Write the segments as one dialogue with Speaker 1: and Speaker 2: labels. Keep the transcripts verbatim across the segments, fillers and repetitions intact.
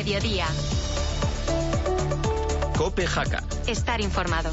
Speaker 1: mediodía.
Speaker 2: COPE Jaca.
Speaker 1: Estar informado.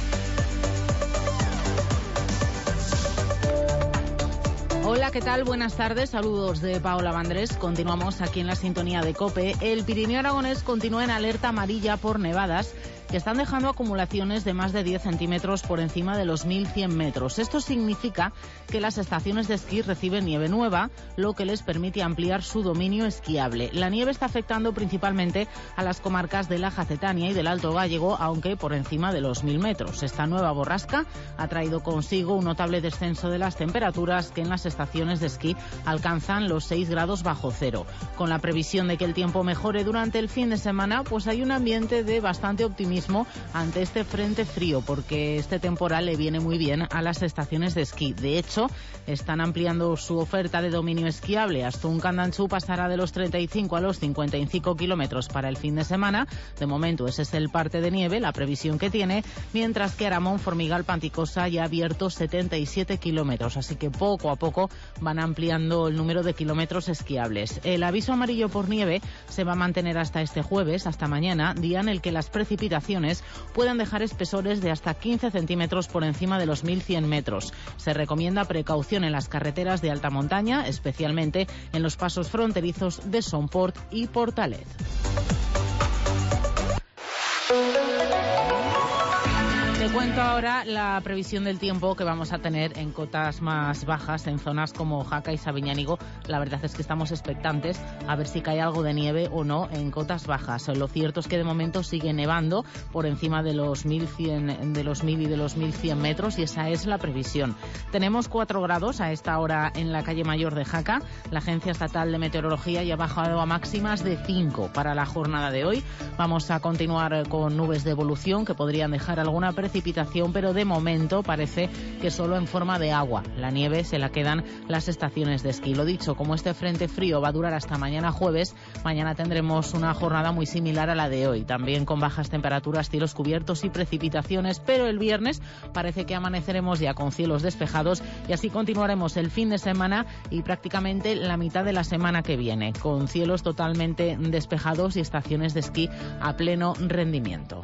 Speaker 3: Hola, ¿qué tal? Buenas tardes. Saludos de Paola Vandrés. Continuamos aquí en la sintonía de COPE. El Pirineo aragonés continúa en alerta amarilla por nevadas que están dejando acumulaciones de más de diez centímetros por encima de los mil cien metros. Esto significa que las estaciones de esquí reciben nieve nueva, lo que les permite ampliar su dominio esquiable. La nieve está afectando principalmente a las comarcas de la Jacetania y del Alto Gállego, aunque por encima de los mil metros. Esta nueva borrasca ha traído consigo un notable descenso de las temperaturas que en las estaciones de esquí alcanzan los seis grados bajo cero. Con la previsión de que el tiempo mejore durante el fin de semana, pues hay un ambiente de bastante optimismo ante este frente frío, porque este temporal le viene muy bien a las estaciones de esquí. De hecho, están ampliando su oferta de dominio esquiable. Astún Candanchú pasará de los treinta y cinco a los cincuenta y cinco kilómetros para el fin de semana. De momento ese es el parte de nieve, la previsión que tiene, mientras que Aramón, Formigal, Panticosa ya ha abierto setenta y siete kilómetros, así que poco a poco van ampliando el número de kilómetros esquiables. El aviso amarillo por nieve se va a mantener hasta este jueves, hasta mañana, día en el que las precipitaciones pueden dejar espesores de hasta quince centímetros por encima de los mil cien metros. Se recomienda precaución en las carreteras de alta montaña, especialmente en los pasos fronterizos de Somport y Portalet. Te cuento ahora la previsión del tiempo que vamos a tener en cotas más bajas, en zonas como Jaca y Sabiñánigo. La verdad es que estamos expectantes a ver si cae algo de nieve o no en cotas bajas. Lo cierto es que de momento sigue nevando por encima de los mil cien, de los mil y de los mil cien metros, y esa es la previsión. Tenemos cuatro grados a esta hora en la calle Mayor de Jaca. La Agencia Estatal de Meteorología ya ha bajado a máximas de cinco para la jornada de hoy. Vamos a continuar con nubes de evolución que podrían dejar alguna precipitación precipitación, pero de momento parece que solo en forma de agua. La nieve se la quedan las estaciones de esquí. Lo dicho, como este frente frío va a durar hasta mañana jueves, mañana tendremos una jornada muy similar a la de hoy, también con bajas temperaturas, cielos cubiertos y precipitaciones, pero el viernes parece que amaneceremos ya con cielos despejados y así continuaremos el fin de semana y prácticamente la mitad de la semana que viene, con cielos totalmente despejados y estaciones de esquí a pleno rendimiento.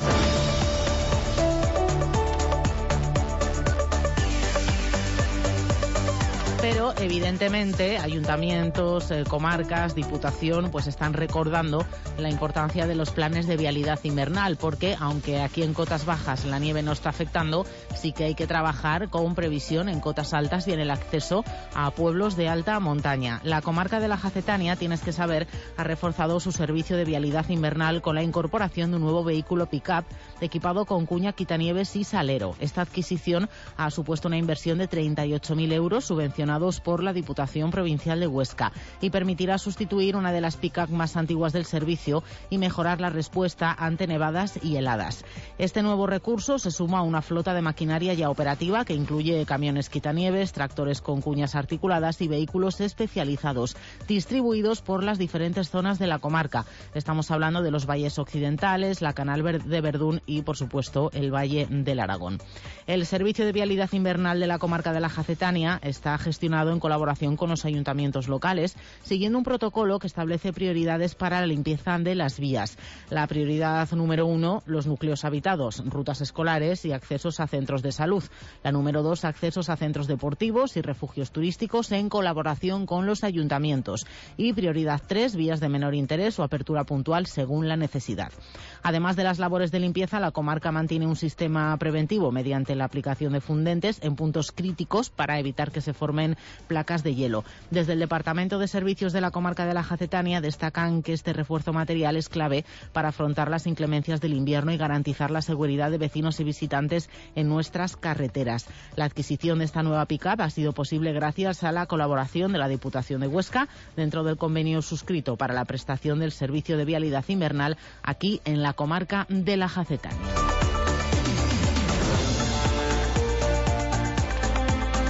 Speaker 3: Pero evidentemente ayuntamientos, eh, comarcas, diputación pues están recordando la importancia de los planes de vialidad invernal, porque aunque aquí en cotas bajas la nieve no está afectando, sí que hay que trabajar con previsión en cotas altas y en el acceso a pueblos de alta montaña. La comarca de la Jacetania, tienes que saber, ha reforzado su servicio de vialidad invernal con la incorporación de un nuevo vehículo pick-up equipado con cuña quitanieves y salero. Esta adquisición ha supuesto una inversión de treinta y ocho mil euros subvencionados por la Diputación Provincial de Huesca y permitirá sustituir una de las pick-up más antiguas del servicio y mejorar la respuesta ante nevadas y heladas. Este nuevo recurso se suma a una flota de maquinaria ya operativa que incluye camiones quitanieves, tractores con cuñas articuladas y vehículos especializados distribuidos por las diferentes zonas de la comarca. Estamos hablando de los valles occidentales, la Canal de Verdún y, por supuesto, el Valle del Aragón. El servicio de vialidad invernal de la comarca de la Jacetania está gestionado en colaboración con los ayuntamientos locales, siguiendo un protocolo que establece prioridades para la limpieza de las vías. La prioridad número uno, los núcleos habitados, rutas escolares y accesos a centros de salud. La número dos, accesos a centros deportivos y refugios turísticos en colaboración con los ayuntamientos. Y prioridad tres, vías de menor interés o apertura puntual según la necesidad. Además de las labores de limpieza, la comarca mantiene un sistema preventivo mediante la aplicación de fundentes en puntos críticos para evitar que se formen placas de hielo. Desde el Departamento de Servicios de la comarca de la Jacetania destacan que este refuerzo material es clave para afrontar las inclemencias del invierno y garantizar la seguridad de vecinos y visitantes en nuestras carreteras. La adquisición de esta nueva pick-up ha sido posible gracias a la colaboración de la Diputación de Huesca dentro del convenio suscrito para la prestación del servicio de vialidad invernal aquí en la comarca de la Jacetania.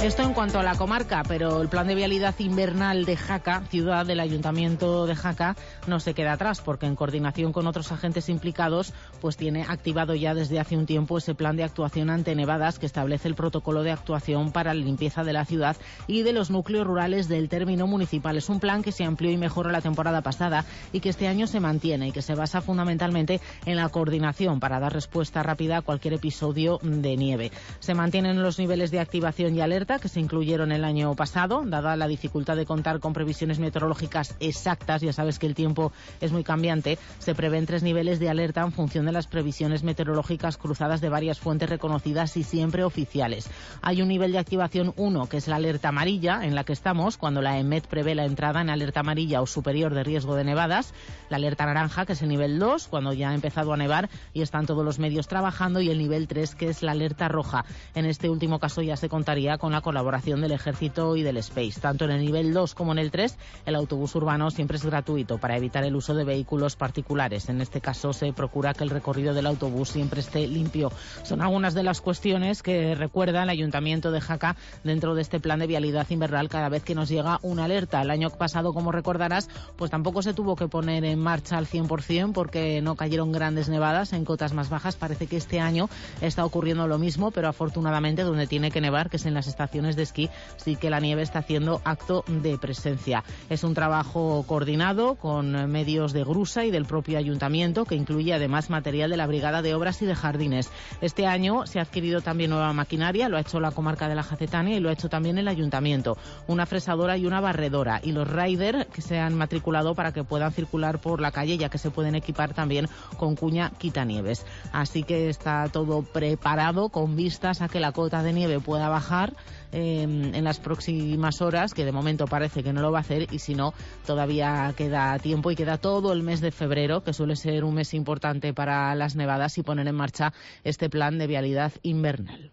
Speaker 3: Esto en cuanto a la comarca, pero el plan de vialidad invernal de Jaca, ciudad del Ayuntamiento de Jaca, no se queda atrás, porque en coordinación con otros agentes implicados, pues tiene activado ya desde hace un tiempo ese plan de actuación ante nevadas que establece el protocolo de actuación para la limpieza de la ciudad y de los núcleos rurales del término municipal. Es un plan que se amplió y mejoró la temporada pasada y que este año se mantiene y que se basa fundamentalmente en la coordinación para dar respuesta rápida a cualquier episodio de nieve. Se mantienen los niveles de activación y alerta que se incluyeron el año pasado, dada la dificultad de contar con previsiones meteorológicas exactas. Ya sabes que el tiempo es muy cambiante. Se prevén tres niveles de alerta en función de las previsiones meteorológicas cruzadas de varias fuentes reconocidas y siempre oficiales. Hay un nivel de activación uno, que es la alerta amarilla, en la que estamos cuando la EMET prevé la entrada en alerta amarilla o superior de riesgo de nevadas. La alerta naranja, que es el nivel dos, cuando ya ha empezado a nevar y están todos los medios trabajando, y el nivel tres, que es la alerta roja. En este último caso ya se contaría con la colaboración del Ejército y del Space. Tanto en el nivel dos como en el tres, el autobús urbano siempre es gratuito para evitar el uso de vehículos particulares. En este caso se procura que el recorrido del autobús siempre esté limpio. Son algunas de las cuestiones que recuerda el Ayuntamiento de Jaca dentro de este plan de vialidad invernal cada vez que nos llega una alerta. El año pasado, como recordarás, pues tampoco se tuvo que poner en marcha al cien por cien porque no cayeron grandes nevadas en cotas más bajas. Parece que este año está ocurriendo lo mismo, pero afortunadamente donde tiene que nevar, que es en las estaciones de esquí, sí que la nieve está haciendo acto de presencia. Es un trabajo coordinado con medios de Grusa y del propio Ayuntamiento, que incluye además material de la Brigada de Obras y de Jardines. Este año se ha adquirido también nueva maquinaria, lo ha hecho la comarca de la Jacetania y lo ha hecho también el Ayuntamiento. Una fresadora y una barredora. Y los riders que se han matriculado para que puedan circular por la calle, ya que se pueden equipar también con cuña quitanieves. Así que está todo preparado con vistas a que la cota de nieve pueda bajar eh, en las próximas horas, que de momento parece que no lo va a hacer, y si no, todavía queda tiempo y queda todo el mes de febrero, que suele ser un mes importante para las nevadas, y poner en marcha este plan de vialidad invernal.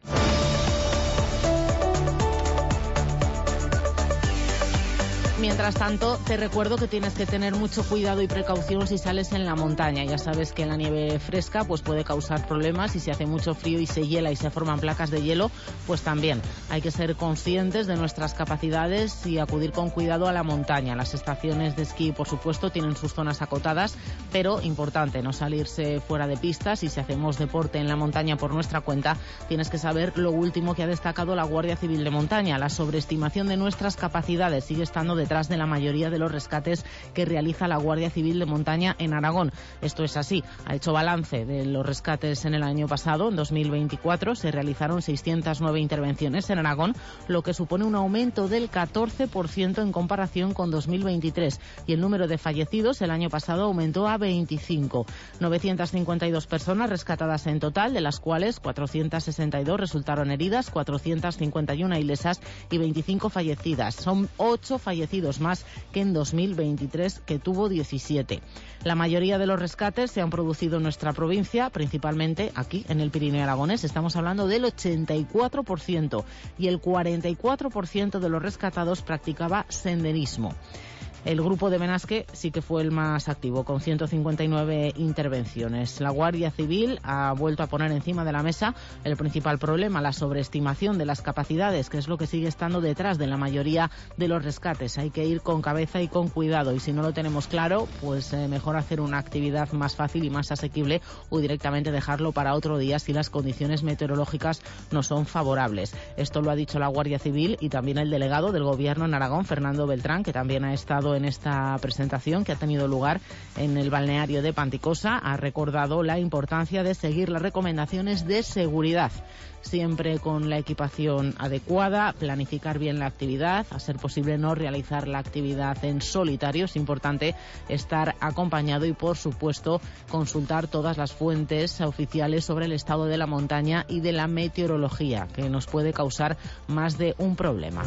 Speaker 3: Mientras tanto, te recuerdo que tienes que tener mucho cuidado y precaución si sales en la montaña. Ya sabes que la nieve fresca pues puede causar problemas, y si hace mucho frío y se hiela y se forman placas de hielo, pues también hay que ser conscientes de nuestras capacidades y acudir con cuidado a la montaña. Las estaciones de esquí, por supuesto, tienen sus zonas acotadas, pero importante no salirse fuera de pistas. Y si hacemos deporte en la montaña por nuestra cuenta, tienes que saber lo último que ha destacado la Guardia Civil de Montaña. La sobreestimación de nuestras capacidades sigue estando detrás de la mayoría de los rescates que realiza la Guardia Civil de Montaña en Aragón. Esto es así. Ha hecho balance de los rescates en el año pasado. En dos mil veinticuatro se realizaron seiscientas nueve intervenciones en Aragón, lo que supone un aumento del catorce por ciento en comparación con dos mil veintitrés. Y el número de fallecidos el año pasado aumentó a veinticinco. novecientas cincuenta y dos personas rescatadas en total, de las cuales cuatrocientas sesenta y dos resultaron heridas, cuatrocientas cincuenta y uno ilesas y veinticinco fallecidas. Son ocho fallecidos más que en dos mil veintitrés, que tuvo diecisiete. La mayoría de los rescates se han producido en nuestra provincia, principalmente aquí en el Pirineo aragonés. Estamos hablando del ochenta y cuatro por ciento, y el cuarenta y cuatro por ciento de los rescatados practicaba senderismo. El grupo de Benasque sí que fue el más activo, con ciento cincuenta y nueve intervenciones. La Guardia Civil ha vuelto a poner encima de la mesa el principal problema, la sobreestimación de las capacidades, que es lo que sigue estando detrás de la mayoría de los rescates. Hay que ir con cabeza y con cuidado, y si no lo tenemos claro, pues eh, mejor hacer una actividad más fácil y más asequible, o directamente dejarlo para otro día si las condiciones meteorológicas no son favorables. Esto lo ha dicho la Guardia Civil y también el delegado del Gobierno en Aragón, Fernando Beltrán, que también ha estado en esta presentación que ha tenido lugar en el balneario de Panticosa. Ha recordado la importancia de seguir las recomendaciones de seguridad, siempre con la equipación adecuada, planificar bien la actividad, a ser posible no realizar la actividad en solitario. Es importante estar acompañado y, por supuesto, consultar todas las fuentes oficiales sobre el estado de la montaña y de la meteorología, que nos puede causar más de un problema.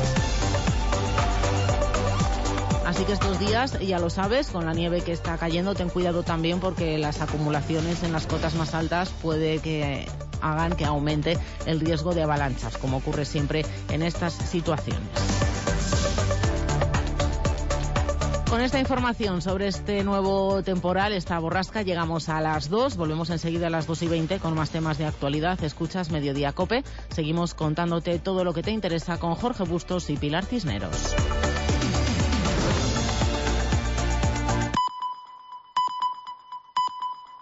Speaker 3: Así que estos días, ya lo sabes, con la nieve que está cayendo, ten cuidado también, porque las acumulaciones en las cotas más altas puede que hagan que aumente el riesgo de avalanchas, como ocurre siempre en estas situaciones. Con esta información sobre este nuevo temporal, esta borrasca, llegamos a las dos. Volvemos enseguida a las dos y veinte con más temas de actualidad. Escuchas Mediodía COPE. Seguimos contándote todo lo que te interesa con Jorge Bustos y Pilar Cisneros.